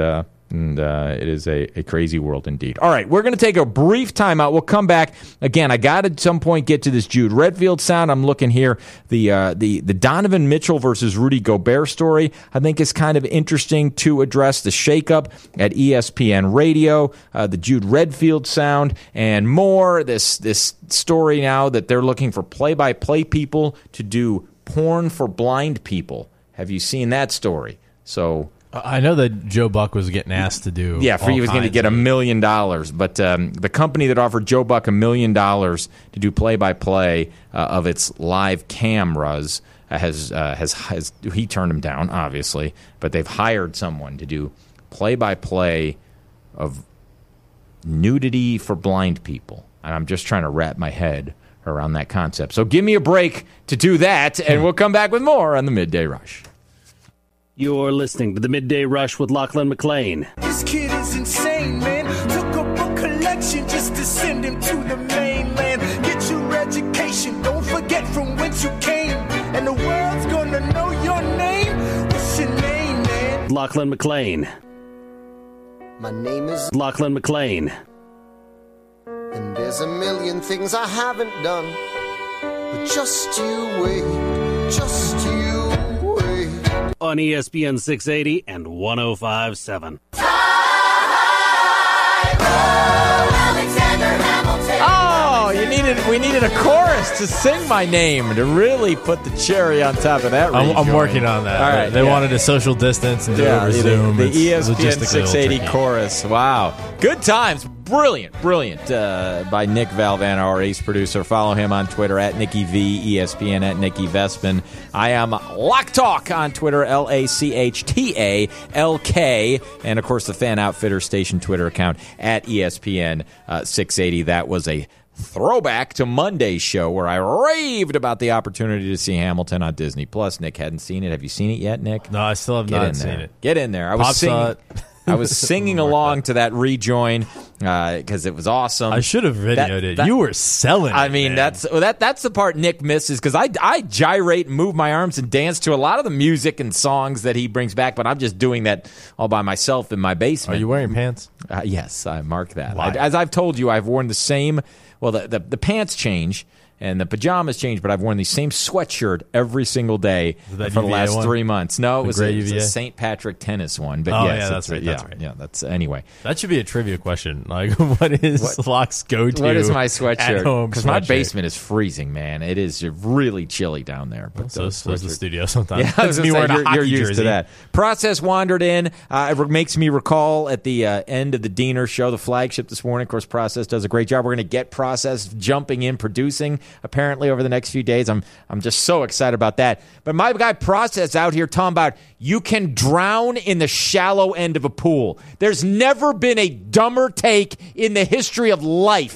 Speaker 11: it is a crazy world indeed. All right, we're going to take a brief timeout. We'll come back. Again, I got to at some point get to this Jude Redfield sound. I'm looking here. The Donovan Mitchell versus Rudy Gobert story, I think, is kind of interesting to address. The shakeup at ESPN Radio, the Jude Redfield sound, and more. This story now that they're looking for play-by-play people to do porn for blind people. Have you seen that story? So
Speaker 12: I know that Joe Buck was getting asked to do.
Speaker 11: Yeah, he was going to get $1 million, but the company that offered Joe Buck $1 million to do play-by-play of its live cameras has he turned him down, obviously, but they've hired someone to do play-by-play of nudity for blind people, and I'm just trying to wrap my head around that concept. So give me a break to do that, and we'll come back with more on the Midday Rush.
Speaker 4: You're listening to the Midday Rush with Lachlan McLean.
Speaker 16: This kid is insane, man. Took up a collection just to send him to the mainland. Get your education, don't forget from whence you came. And the world's gonna know your name. What's your name, man?
Speaker 4: Lachlan McLean.
Speaker 16: My name is
Speaker 4: Lachlan McLean.
Speaker 16: And there's a million things I haven't done. But just you wait, just you wait.
Speaker 4: On ESPN 680 and 105.7.
Speaker 11: We needed a chorus to sing my name to really put the cherry on top of that.
Speaker 12: I'm working on that.
Speaker 11: All right,
Speaker 12: they wanted a social distance and do it over Zoom.
Speaker 11: The ESPN 680 chorus. Wow. Good times. Brilliant by Nick Valvano, our ace producer. Follow him on Twitter at Nicky V, ESPN at Nicky Vespin. I am Lock Talk on Twitter, LACHTALK, and of course the Fan Outfitter Station Twitter account at ESPN 680. That was a throwback to Monday's show where I raved about the opportunity to see Hamilton on Disney Plus. Nick hadn't seen it. Have you seen it yet, Nick?
Speaker 12: No, I still have not seen it.
Speaker 11: Get in there. I was singing along to that rejoin because it was awesome.
Speaker 12: I should have videoed it. You were selling it.
Speaker 11: I mean,
Speaker 12: man.
Speaker 11: that's the part Nick misses because I gyrate and move my arms and dance to a lot of the music and songs that he brings back, but I'm just doing that all by myself in my basement.
Speaker 12: Are you wearing pants?
Speaker 11: Yes, I mark that.
Speaker 12: Why?
Speaker 11: As I've told you, I've worn the same. Well, the pants change and the pajamas change, but I've worn the same sweatshirt every single day for the last 3 months. No, it was a St. Patrick tennis one. But yes,
Speaker 12: that's right.
Speaker 11: Yeah, that's anyway.
Speaker 12: That should be a trivia question. Like, what is Locke's go-to?
Speaker 11: What is my sweatshirt?
Speaker 12: Because
Speaker 11: my basement is freezing, man. It is really chilly down there. But
Speaker 12: so is the studio sometimes.
Speaker 11: Yeah, I was
Speaker 12: me wearing
Speaker 11: you're used to that. Process wandered in. It makes me recall at the end of the Diener show, the flagship this morning. Of course, Process does a great job. We're going to get Process jumping in, producing apparently over the next few days. I'm just so excited about that. But my guy Process out here talking about you can drown in the shallow end of a pool. There's never been a dumber take in the history of life.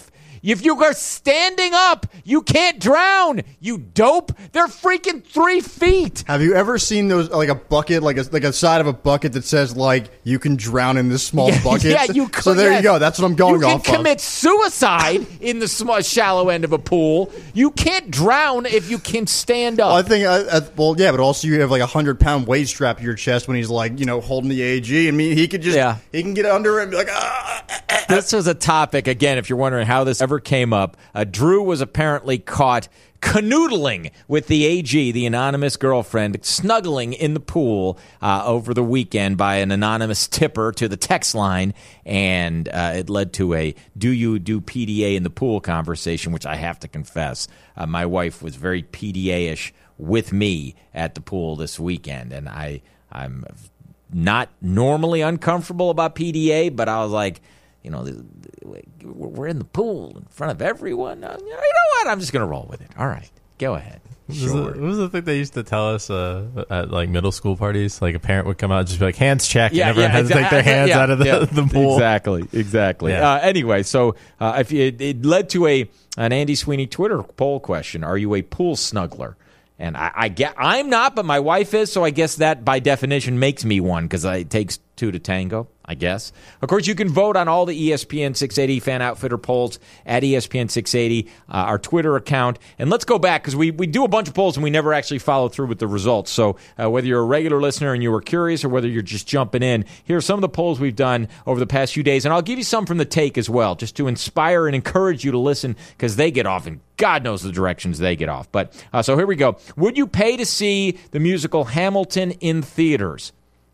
Speaker 11: If you are standing up, you can't drown, you dope. They're freaking 3 feet.
Speaker 17: Have you ever seen those, like a bucket, like a side of a bucket that says, like, you can drown in this small bucket?
Speaker 11: Yeah, you could.
Speaker 17: So there you go. That's what I'm going off of.
Speaker 11: You can commit suicide in the small, shallow end of a pool. You can't drown if you can stand up.
Speaker 17: Well, I think, well, yeah, but also you have like 100-pound weight strap to your chest when he's like, holding the AG. I mean, he could just, he can get under it and be like,
Speaker 11: This was a topic, again, if you're wondering how this ever came up. Drew was apparently caught canoodling with the AG, the anonymous girlfriend, snuggling in the pool over the weekend by an anonymous tipper to the text line, and it led to a do you do PDA in the pool conversation, which I have to confess, my wife was very PDA-ish with me at the pool this weekend, and I'm not normally uncomfortable about PDA, but I was like, we're in the pool in front of everyone. You know what? I'm just going to roll with it. All right. Go ahead.
Speaker 12: What was the thing they used to tell us at like middle school parties? Like a parent would come out and just be like, hands check, and everyone has to take their hands out of the pool.
Speaker 11: Exactly. Yeah. Anyway, so if it led to an Andy Sweeney Twitter poll question. Are you a pool snuggler? And I'm not, but my wife is, so I guess that by definition makes me one because it takes two to tango, I guess. Of course, you can vote on all the ESPN 680 Fan Outfitter polls at ESPN 680, our Twitter account. And let's go back because we do a bunch of polls and we never actually follow through with the results. So whether you're a regular listener and you were curious or whether you're just jumping in, here are some of the polls we've done over the past few days. And I'll give you some from the take as well, just to inspire and encourage you to listen because they get off in God knows the directions they get off. But so here we go. Would you pay to see the musical Hamilton in theaters?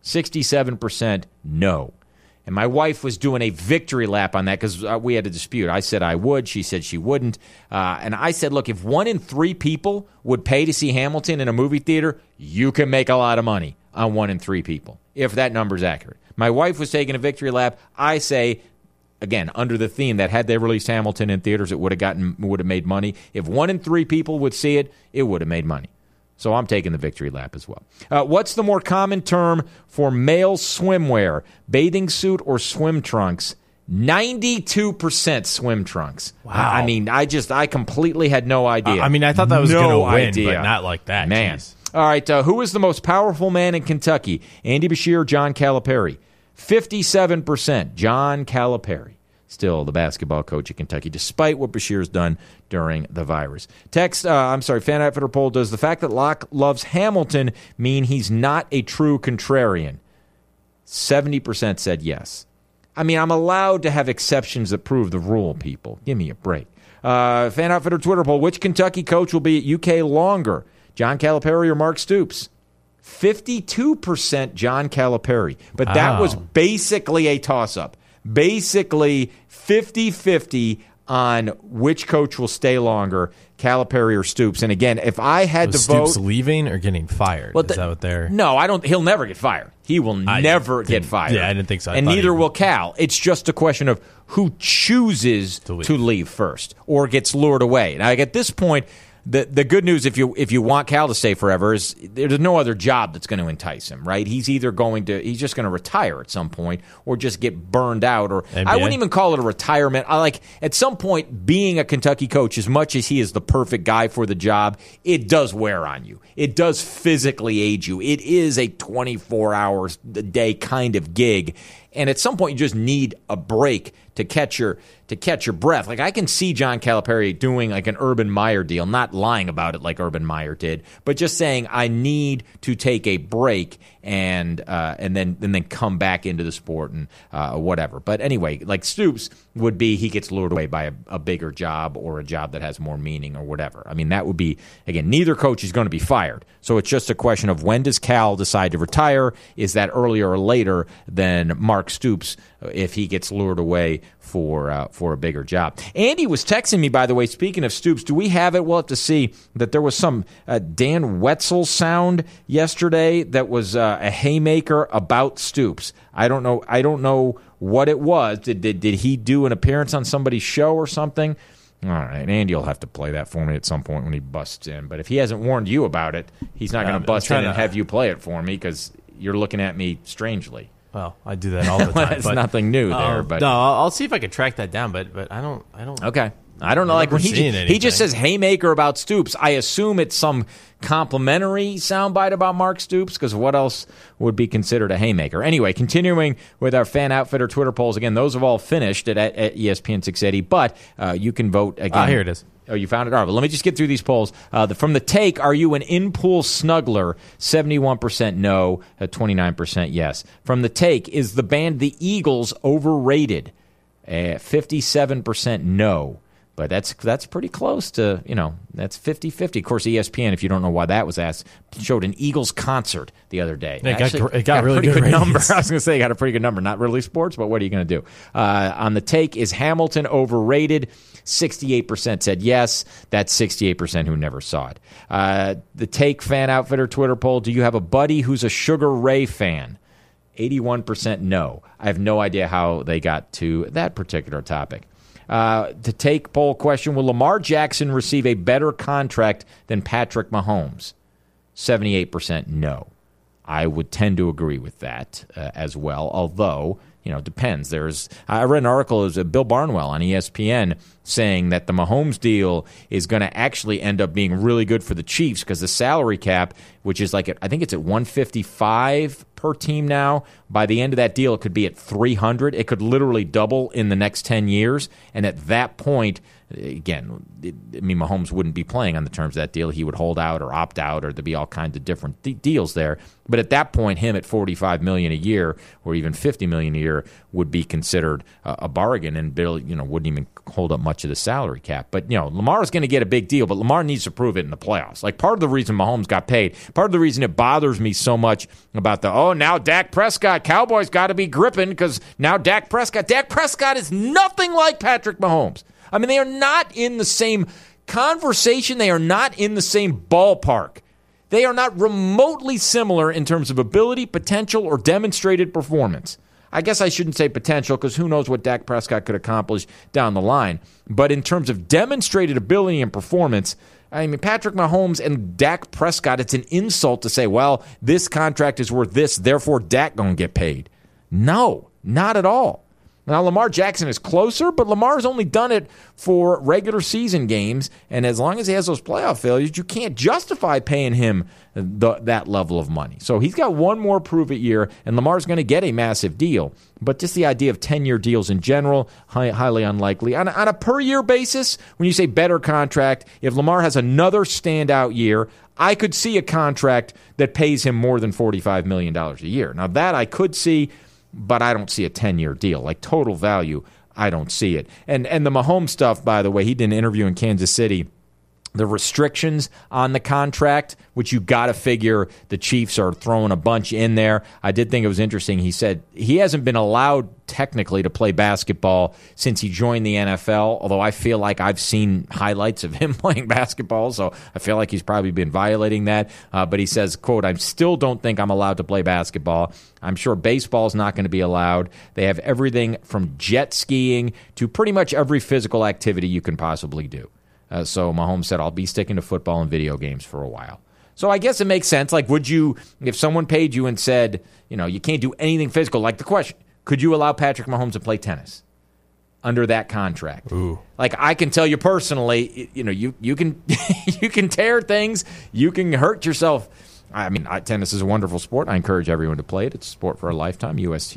Speaker 11: 67% no. And my wife was doing a victory lap on that because we had a dispute. I said I would. She said she wouldn't. And I said, look, if 1 in 3 people would pay to see Hamilton in a movie theater, you can make a lot of money on 1 in 3 people, if that number's accurate. My wife was taking a victory lap. I say, again, under the theme that had they released Hamilton in theaters, it would have made money. If 1 in 3 people would see it, it would have made money. So I'm taking the victory lap as well. What's the more common term for male swimwear? Bathing suit or swim trunks? 92% swim trunks.
Speaker 12: Wow.
Speaker 11: I mean, I completely had no idea.
Speaker 12: I thought that was going to win, but not like that.
Speaker 11: Man.
Speaker 12: Jeez.
Speaker 11: All right, who is the most powerful man in Kentucky? Andy Bashir or John Calipari? 57%, John Calipari. Still the basketball coach at Kentucky, despite what Bashir's done during the virus. Fan Outfitter poll, does the fact that Locke loves Hamilton mean he's not a true contrarian? 70% said yes. I mean, I'm allowed to have exceptions that prove the rule, people. Give me a break. Fan Outfitter Twitter poll, which Kentucky coach will be at UK longer? John Calipari or Mark Stoops? 52% John Calipari. But that was basically a toss-up. Basically 50-50 on which coach will stay longer, Calipari or Stoops. And again, if I had to vote...
Speaker 12: Stoops leaving or getting fired? Is that what they're...
Speaker 11: No, I don't. He'll never get fired. He will never get fired.
Speaker 12: Yeah, I didn't think so.
Speaker 11: And neither will Cal. It's just a question of who chooses to leave first or gets lured away. Now, at this point... The good news, if you want Cal to stay forever, is there's no other job that's going to entice him, right? He's just going to retire at some point or just get burned out. Or NBA? I wouldn't even call it a retirement. At some point, being a Kentucky coach, as much as he is the perfect guy for the job, it does wear on you. It does physically age you. It is a 24-hour-a-day kind of gig. And at some point, you just need a break to catch your breath. Like I can see John Calipari doing like an Urban Meyer deal, not lying about it like Urban Meyer did, but just saying I need to take a break and then come back into the sport and whatever. But anyway, like Stoops would be, he gets lured away by a bigger job or a job that has more meaning or whatever. I mean, that would be, again, neither coach is going to be fired. So it's just a question of when does Cal decide to retire? Is that earlier or later than Mark Stoops if he gets lured away for a bigger job? Andy was texting me, by the way, speaking of Stoops, do we have it? We'll have to see that there was some Dan Wetzel sound yesterday that was a haymaker about Stoops. I don't know what it was. Did he do an appearance on somebody's show or something? All right, Andy will have to play that for me at some point when he busts in. But if he hasn't warned you about it, he's not going to bust in and have you play it for me because you're looking at me strangely.
Speaker 12: Well, I do that all the time.
Speaker 11: It's nothing new there. But
Speaker 12: no, I'll see if I can track that down. But I don't.
Speaker 11: Okay. I don't know. Like when he
Speaker 12: anything.
Speaker 11: just says haymaker about Stoops, I assume it's some complimentary soundbite about Mark Stoops, because what else would be considered a haymaker? Anyway, continuing with our Fan Outfitter Twitter polls. Again, those have all finished at ESPN 680, but you can vote again.
Speaker 12: Here it is.
Speaker 11: Oh, you found it? All right, well, let me just get through these polls. From the take, are you an in-pool snuggler? 71% no, 29% yes. From the take, is the band The Eagles overrated? 57% no. But that's pretty close to, that's 50-50. Of course, ESPN, if you don't know why that was asked, showed an Eagles concert the other day.
Speaker 12: It got really
Speaker 11: a pretty
Speaker 12: good
Speaker 11: number.
Speaker 12: ratings.
Speaker 11: I was going to say it got a pretty good number. Not really sports, but what are you going to do? On the take, is Hamilton overrated? 68% said yes. That's 68% who never saw it. The Take Fan Outfitter Twitter poll, do you have a buddy who's a Sugar Ray fan? 81% no. I have no idea how they got to that particular topic. To Take poll question, will Lamar Jackson receive a better contract than Patrick Mahomes? 78% no. I would tend to agree with that as well, although, depends. I read an article, it was Bill Barnwell on ESPN saying that the Mahomes deal is going to actually end up being really good for the Chiefs because the salary cap, which is I think it's at 155 per team now. By the end of that deal, it could be at 300. It could literally double in the next 10 years. And at that point, again, Mahomes wouldn't be playing on the terms of that deal. He would hold out or opt out, or there'd be all kinds of different deals there. But at that point, him at $45 million a year or even $50 million a year would be considered a bargain, and Bill, wouldn't even hold up much of the salary cap. But, Lamar is going to get a big deal, but Lamar needs to prove it in the playoffs. Like, part of the reason Mahomes got paid, part of the reason it bothers me so much about now Dak Prescott, Cowboys got to be gripping because now Dak Prescott is nothing like Patrick Mahomes. I mean, they are not in the same conversation. They are not in the same ballpark. They are not remotely similar in terms of ability, potential, or demonstrated performance. I guess I shouldn't say potential because who knows what Dak Prescott could accomplish down the line. But in terms of demonstrated ability and performance, I mean, Patrick Mahomes and Dak Prescott, it's an insult to say, well, this contract is worth this, therefore Dak going to get paid. No, not at all. Now, Lamar Jackson is closer, but Lamar's only done it for regular season games, and as long as he has those playoff failures, you can't justify paying him that level of money. So he's got one more prove-it year, and Lamar's going to get a massive deal. But just the idea of 10-year deals in general, highly unlikely. On a per-year basis, when you say better contract, if Lamar has another standout year, I could see a contract that pays him more than $45 million a year. Now, that I could see, but I don't see a 10-year deal. Like total value, I don't see it. And the Mahomes stuff, by the way, he did an interview in Kansas City. The restrictions on the contract, which you got to figure the Chiefs are throwing a bunch in there. I did think it was interesting. He said he hasn't been allowed technically to play basketball since he joined the NFL, although I feel like I've seen highlights of him playing basketball, so I feel like he's probably been violating that. But he says, quote, I still don't think I'm allowed to play basketball. I'm sure baseball is not going to be allowed. They have everything from jet skiing to pretty much every physical activity you can possibly do. So Mahomes said, I'll be sticking to football and video games for a while. So I guess it makes sense. Like, would you, if someone paid you and said, you can't do anything physical, like the question, could you allow Patrick Mahomes to play tennis under that contract?
Speaker 12: Ooh.
Speaker 11: Like, I can tell you personally, you can you can tear things, you can hurt yourself. I mean, tennis is a wonderful sport. I encourage everyone to play it. It's a sport for a lifetime,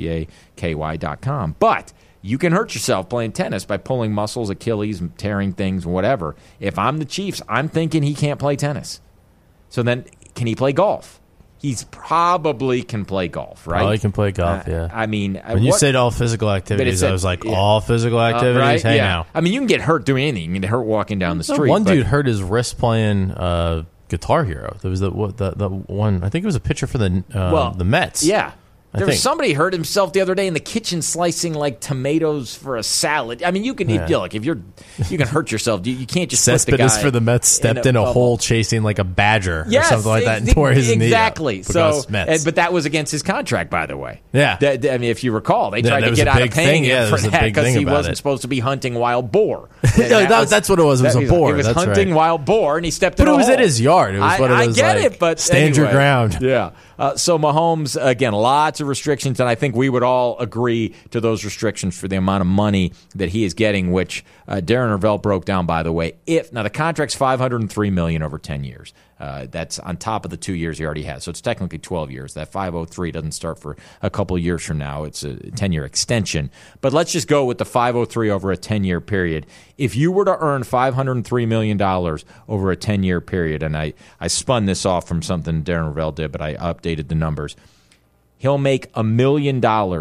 Speaker 11: USTAKY.com. But you can hurt yourself playing tennis by pulling muscles, Achilles, tearing things, whatever. If I'm the Chiefs, I'm thinking he can't play tennis. So then, can he play golf? He's probably can play golf, right?
Speaker 12: Probably can play golf, yeah.
Speaker 11: I mean,
Speaker 12: when you said all physical activities, I was like, all physical activities?
Speaker 11: Right?
Speaker 12: Hey,
Speaker 11: yeah.
Speaker 12: now.
Speaker 11: I mean, you can get hurt doing anything. You can get hurt walking down the street.
Speaker 12: One dude hurt his wrist playing Guitar Hero. There was the one, I think it was a pitcher for the Mets.
Speaker 11: Yeah. There was somebody hurt himself the other day in the kitchen slicing like tomatoes for a salad. I mean, you can look, if you can hurt yourself. You can't just put the guy.
Speaker 12: Cespedes for the Mets stepped in a hole chasing like a badger or something like that and tore his knee up.
Speaker 11: Exactly. But that was against his contract, by the way.
Speaker 12: Yeah.
Speaker 11: I mean, if you recall, they tried to get out of paying him for that because he wasn't supposed to be hunting wild boar.
Speaker 12: That's what it was. It was a boar.
Speaker 11: He was hunting wild boar, and he stepped in a hole.
Speaker 12: But it was in his yard. It was what it was.
Speaker 11: I get it, but
Speaker 12: stand your ground.
Speaker 11: Yeah. So Mahomes, again, lots of restrictions, and I think we would all agree to those restrictions for the amount of money that he is getting, which Darren Rovell broke down, by the way. Now, the contract's $503 million over 10 years. That's on top of the 2 years he already has. So it's technically 12 years. That 503 doesn't start for a couple of years from now. It's a 10-year extension. But let's just go with the 503 over a 10-year period. If you were to earn $503 million over a 10-year period, and I spun this off from something Darren Rovell did, but I updated the numbers, he'll make $1 million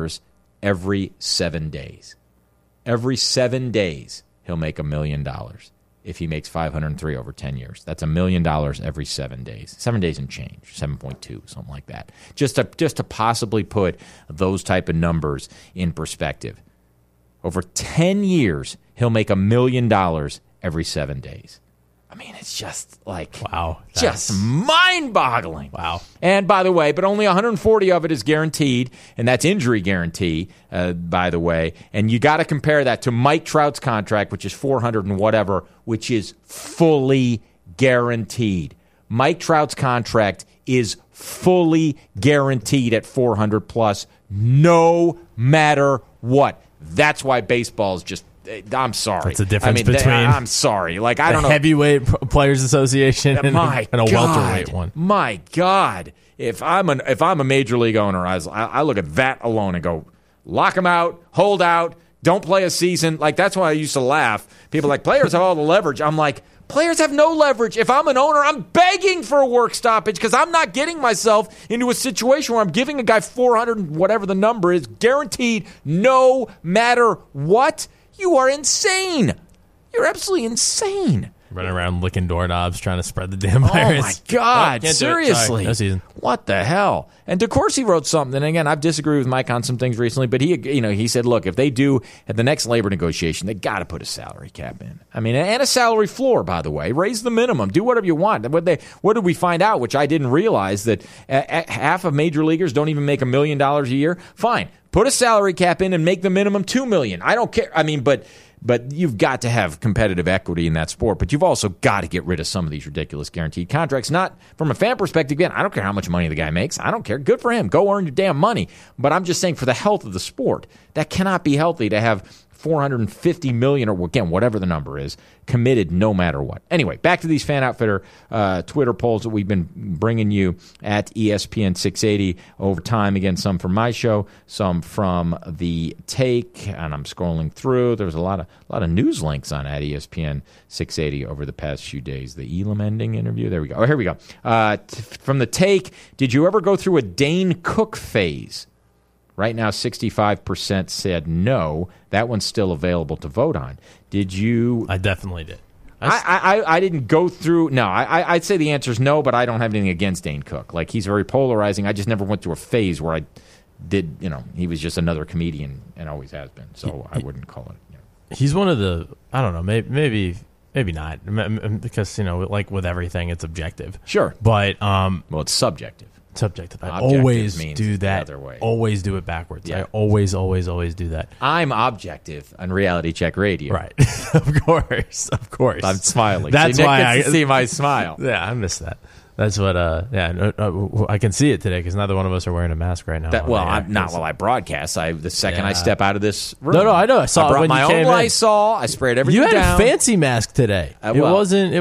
Speaker 11: every 7 days. Every 7 days, he'll make $1 million. If he makes 503 over 10 years. That's $1 million every 7 days. 7 days and change, 7.2, something like that. Just to possibly put those type of numbers in perspective. Over 10 years, he'll make $1 million every 7 days. I mean, it's just like,
Speaker 12: wow,
Speaker 11: just mind-boggling.
Speaker 12: Wow.
Speaker 11: And by the way, but only 140 of it is guaranteed, and that's injury guarantee, by the way. And you got to compare that to Mike Trout's contract, which is 400 and whatever, which is fully guaranteed. Mike Trout's contract is fully guaranteed at 400 plus, no matter what. That's why baseball is just. I'm sorry.
Speaker 12: That's the difference between.
Speaker 11: I'm sorry. Like I don't know.
Speaker 12: Heavyweight Players Association and a welterweight one.
Speaker 11: My God, if I'm a major league owner, I look at that alone and go, lock them out, hold out, don't play a season. Like that's why I used to laugh. People are like players have all the leverage. I'm like, players have no leverage. If I'm an owner, I'm begging for a work stoppage because I'm not getting myself into a situation where I'm giving a guy 400, whatever the number is, guaranteed, no matter what. You are insane. You're absolutely insane.
Speaker 12: Running around licking doorknobs trying to spread the damn virus.
Speaker 11: Oh, my God. Seriously.
Speaker 12: No season.
Speaker 11: What the hell? And DeCourcy wrote something. And again, I've disagreed with Mike on some things recently, but he said, look, if they do at the next labor negotiation, they got to put a salary cap in. I mean, and a salary floor, by the way. Raise the minimum. Do whatever you want. What did we find out, which I didn't realize, that half of major leaguers don't even make $1 million a year? Fine. Put a salary cap in and make the minimum $2 million. I don't care. I mean, but you've got to have competitive equity in that sport. But you've also got to get rid of some of these ridiculous guaranteed contracts. Not from a fan perspective. Again, I don't care how much money the guy makes. I don't care. Good for him. Go earn your damn money. But I'm just saying for the health of the sport, that cannot be healthy to have $450 million, or again, whatever the number is, committed no matter what. Anyway, back to these Fan Outfitter Twitter polls that we've been bringing you at ESPN 680 over time. Again, some from my show, some from The Take, and I'm scrolling through. There's a lot of news links on at ESPN 680 over the past few days. The Elam Ending interview. There we go. Oh, here we go. From The Take, did you ever go through a Dane Cook phase? Right now, 65% said no. That one's still available to vote on. Did you?
Speaker 12: I definitely did.
Speaker 11: I didn't go through. No, I'd say the answer is no, but I don't have anything against Dane Cook. Like, he's very polarizing. I just never went through a phase where I did, he was just another comedian and always has been. So I wouldn't call it.
Speaker 12: He's one of the, I don't know, maybe not. Because, like with everything, it's objective.
Speaker 11: Sure.
Speaker 12: But,
Speaker 11: well, it's subjective.
Speaker 12: I always do that.
Speaker 11: The other way.
Speaker 12: Always do it backwards.
Speaker 11: Yeah.
Speaker 12: I always do that.
Speaker 11: I'm objective on Reality Check Radio.
Speaker 12: Right. Of course.
Speaker 11: I'm smiling.
Speaker 12: That's why
Speaker 11: I see my smile.
Speaker 12: Yeah, I miss that. That's what. I can see it today because neither one of us are wearing a mask right now.
Speaker 11: I'm not while I broadcast. The second I step out of this room.
Speaker 12: No, I know. I saw
Speaker 11: I brought
Speaker 12: when
Speaker 11: my
Speaker 12: you
Speaker 11: own
Speaker 12: came
Speaker 11: Lysol. I sprayed everything
Speaker 12: down. You had
Speaker 11: down.
Speaker 12: a fancy mask today. It wasn't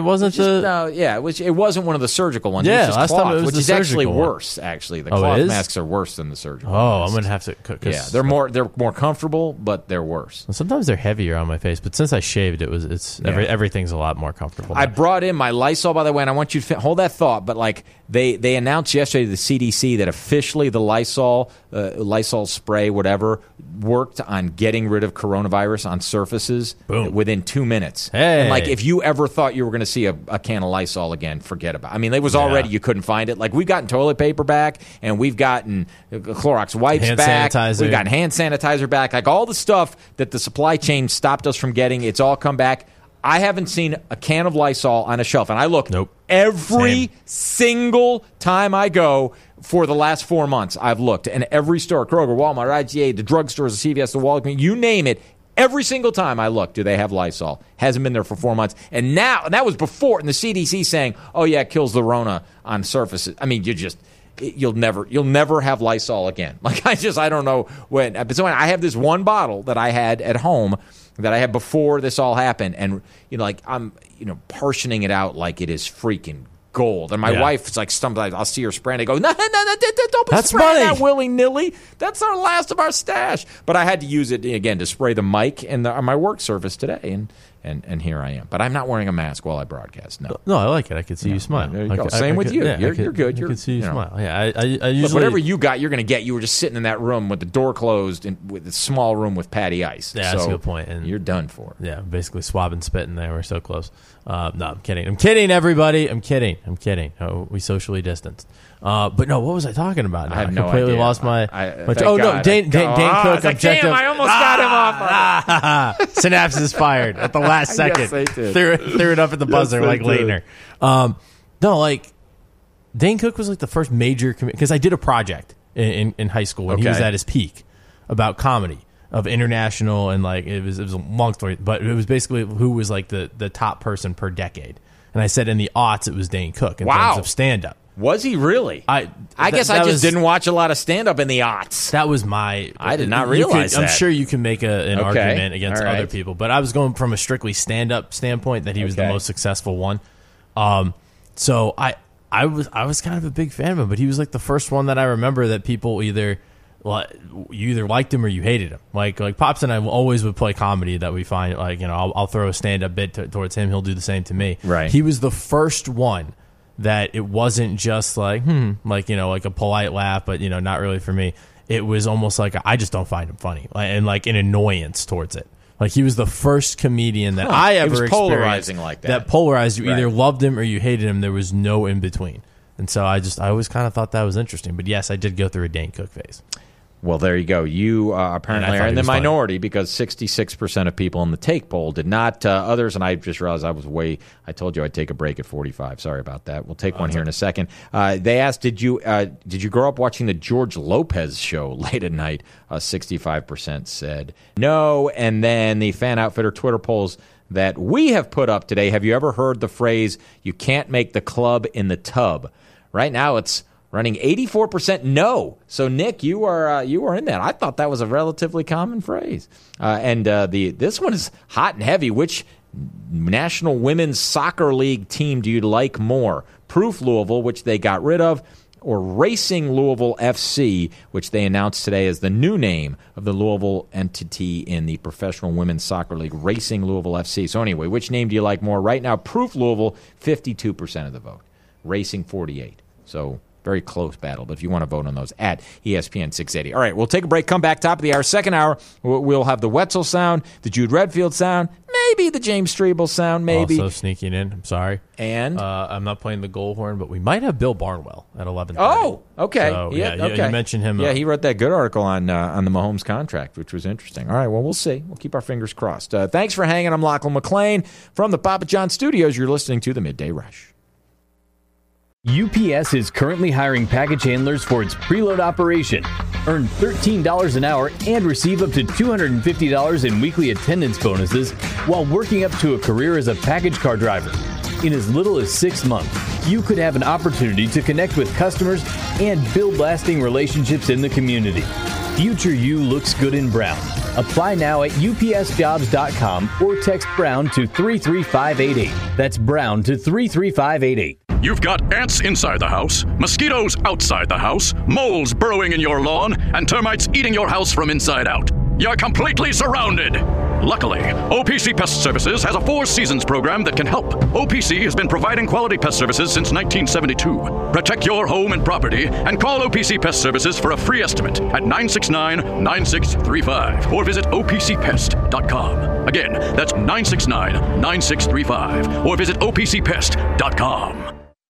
Speaker 11: it wasn't one of the surgical ones.
Speaker 12: Yeah,
Speaker 11: it was just
Speaker 12: last
Speaker 11: cloth,
Speaker 12: time it was
Speaker 11: which
Speaker 12: the
Speaker 11: is actually
Speaker 12: surgical one.
Speaker 11: worse. Actually, the cloth masks are worse than the surgical.
Speaker 12: Oh,
Speaker 11: masks.
Speaker 12: I'm gonna have to.
Speaker 11: Yeah, they're more comfortable, but they're worse.
Speaker 12: Sometimes they're heavier on my face, but since I shaved, everything's a lot more comfortable.
Speaker 11: I brought in my Lysol, by the way, and I want you to hold that thought. But like they announced yesterday to the CDC that officially the Lysol spray, whatever, worked on getting rid of coronavirus on surfaces within 2 minutes.
Speaker 12: Hey.
Speaker 11: And like, if you ever thought you were going to see a can of Lysol again, forget about it. I mean, it was already, you couldn't find it. Like, we've gotten toilet paper back, and we've gotten Clorox wipes back.
Speaker 12: Sanitizer.
Speaker 11: We've gotten hand sanitizer back. Like, all the stuff that the supply chain stopped us from getting, it's all come back. I haven't seen a can of Lysol on a shelf, and I look every single time I go for the last 4 months. I've looked, and every store, Kroger, Walmart, IGA, the drugstores, the CVS, the Walgreens, you name it, every single time I look, do they have Lysol? Hasn't been there for 4 months. And now, and that was before, and the CDC saying, oh, yeah, it kills the Rona on surfaces. I mean, you'll never have Lysol again. Like I don't know when. But so I have this one bottle that I had at home that I had before this all happened, and I'm portioning it out like it is freaking gold. And my wife is like, I'll see her spraying. I go, no, don't be spraying that willy-nilly. That's our last of our stash. But I had to use it again to spray the mic on my work surface today, and here I am. But I'm not wearing a mask while I broadcast. No,
Speaker 12: I like it. I can see you smile.
Speaker 11: There you go. Same with you. You're good.
Speaker 12: I can see you smile. Yeah, I usually
Speaker 11: look, whatever you got, you're going to get. You were just sitting in that room with the door closed and with a small room with patty ice.
Speaker 12: Yeah, that's a good point. And
Speaker 11: you're done for.
Speaker 12: Yeah, basically swab and spit in there. We're so close. No, I'm kidding. I'm kidding, everybody. I'm kidding. Oh, we socially distanced. But no, what was I talking about?
Speaker 11: I have no
Speaker 12: completely
Speaker 11: idea.
Speaker 12: lost my. Dane Cook.
Speaker 11: I almost got him off.
Speaker 12: Synapses fired at the last second.
Speaker 11: Yes, they did.
Speaker 12: Threw it up at the buzzer like Leitner. Dane Cook was like the first major because I did a project in high school when he was at his peak about comedy of international and like it was a long story, but it was basically who was like the top person per decade. And I said in the aughts it was Dane Cook in terms of stand up.
Speaker 11: Was he really? I guess I just didn't watch a lot of stand-up in the aughts.
Speaker 12: That was my...
Speaker 11: I did not realize that.
Speaker 12: I'm sure you can make an argument against other people, but I was going from a strictly stand-up standpoint that he was the most successful one. So I was kind of a big fan of him, but he was like the first one that I remember that people you either liked him or you hated him. Like Pops and I always would play comedy that we find, I'll throw a stand-up bit towards him, he'll do the same to me.
Speaker 11: Right.
Speaker 12: He was the first one that it wasn't just like a polite laugh, but not really for me. It was almost like I just don't find him funny, and like an annoyance towards it. Like he was the first comedian that I ever experienced
Speaker 11: polarizing like that.
Speaker 12: That polarized you. Either loved him or you hated him. There was no in between. And so I always kind of thought that was interesting. But yes, I did go through a Dane Cook phase.
Speaker 11: Well, there you go. You apparently are in the minority because 66% of people in the take poll did not. Others, and I just realized I told you I'd take a break at 45. Sorry about that. We'll take one here in a second. They asked, did you grow up watching the George Lopez show late at night? 65% said no. And then the Fan Outfitter Twitter polls that we have put up today. Have you ever heard the phrase, you can't make the club in the tub? Right now it's running 84% no. So, Nick, you are in that. I thought that was a relatively common phrase. And this one is hot and heavy. Which National Women's Soccer League team do you like more? Proof Louisville, which they got rid of, or Racing Louisville FC, which they announced today as the new name of the Louisville entity in the Professional Women's Soccer League, Racing Louisville FC. So anyway, which name do you like more? Right now, Proof Louisville, 52% of the vote. Racing, 48%. So very close battle, but if you want to vote on those, at ESPN 680. All right, we'll take a break, come back, top of the hour, second hour. We'll have the Wetzel sound, the Jude Redfield sound, maybe the James Streble sound, maybe.
Speaker 12: Also sneaking in, I'm sorry.
Speaker 11: And?
Speaker 12: I'm not playing the goal horn, but we might have Bill Barnwell at 11:30.
Speaker 11: Oh, okay.
Speaker 12: So,
Speaker 11: okay.
Speaker 12: You mentioned him.
Speaker 11: Yeah, he wrote that good article on the Mahomes contract, which was interesting. All right, well, we'll see. We'll keep our fingers crossed. Thanks for hanging. I'm Lachlan McLean from the Papa John Studios. You're listening to the Midday Rush.
Speaker 1: UPS is currently hiring package handlers for its preload operation. Earn $13 an hour and receive up to $250 in weekly attendance bonuses while working up to a career as a package car driver. In as little as 6 months, you could have an opportunity to connect with customers and build lasting relationships in the community. Future you looks good in brown. Apply now at upsjobs.com or text Brown to 33588. That's Brown to 33588.
Speaker 2: You've got ants inside the house, mosquitoes outside the house, moles burrowing in your lawn, and termites eating your house from inside out. You're completely surrounded. Luckily, OPC Pest Services has a 4 seasons program that can help. OPC has been providing quality pest services since 1972. Protect your home and property and call OPC Pest Services for a free estimate at 969-9635 or visit opcpest.com. Again, that's 969-9635 or visit opcpest.com.